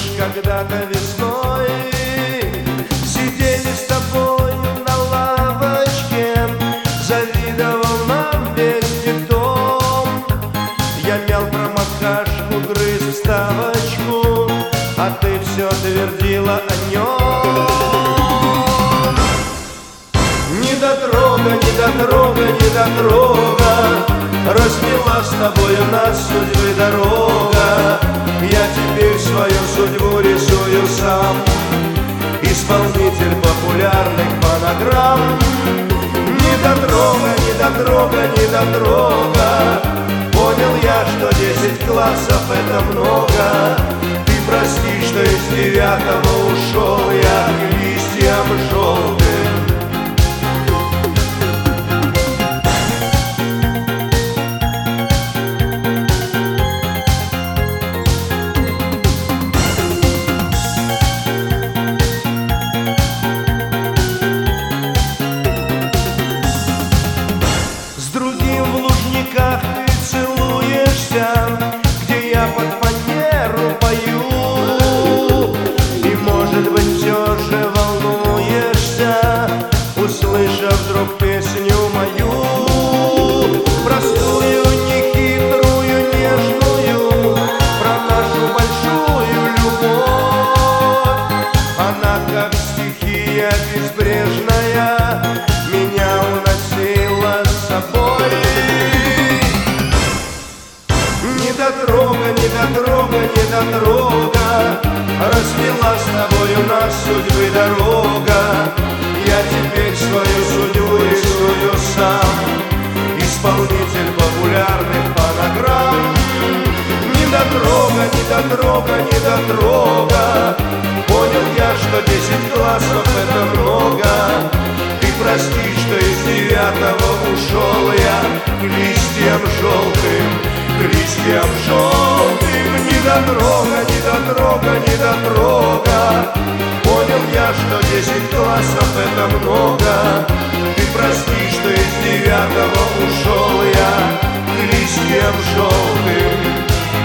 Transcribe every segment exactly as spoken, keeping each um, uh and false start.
Помнишь, когда-то весной сидели с тобой на лавочке, завидовал нам весь детдом. Я мял промокашку, грыз вставочку, а ты все твердила о нем. Недотрога, недотрога, недотрога, размела с тобою нас судьбы дорога. Я теперь свою судьбу рисую сам, исполнитель популярных фонограмм. Недотрога, недотрога, недотрога, понял я, что десять классов это много. Ты прости, что из девятого ушел я к листьям желтым. В Лужниках ты целуешься, где я под фанеру пою. И, может быть, все же волнуешься, услышав вдруг песню мою. Простую, нехитрую, нежную, про нашу большую любовь. Она, как стихия безбрежная, меня уносила с собой. Недотрога, недотрога, недотрога, развела с тобою нас судьбы дорога. Я теперь свою судьбу рисую сам, исполнитель популярных фонограмм. Недотрога, недотрога, недотрога, понял я, что десять классов это много. Ты прости, что из девятого ушел я к листьям желтым. К листьям желтым. Недотрога, недотрога, недотрога, понял я, что десять классов это много. Ты прости, что из девятого ушел я к листьям желтым.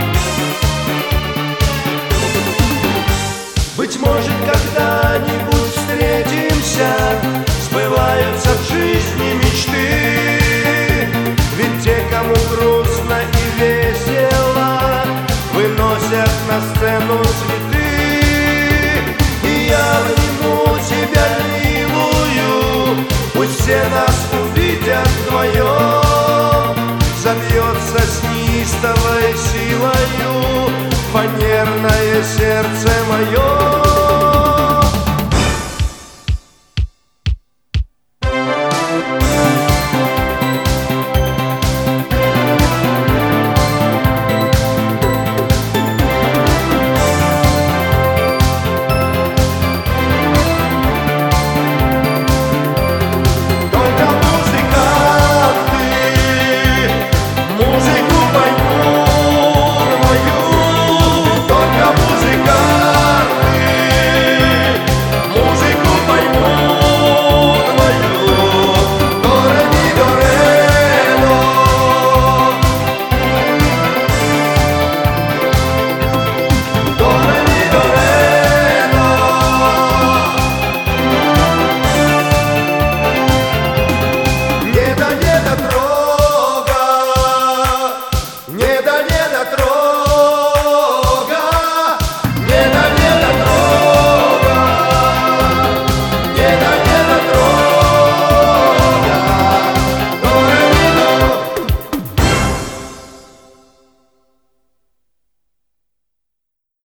Быть может, когда-нибудь встретимся, сбываются в жизни мечты. Ведь те, кому грустно и весело, выносят на сцену цветы. И я обниму тебя, милую, пусть все нас увидят вдвоем. Забьется с неистовой силою фанерное сердце мое.